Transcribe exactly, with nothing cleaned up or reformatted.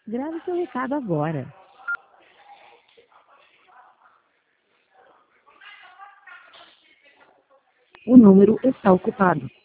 Grave seu recado agora. O número está ocupado.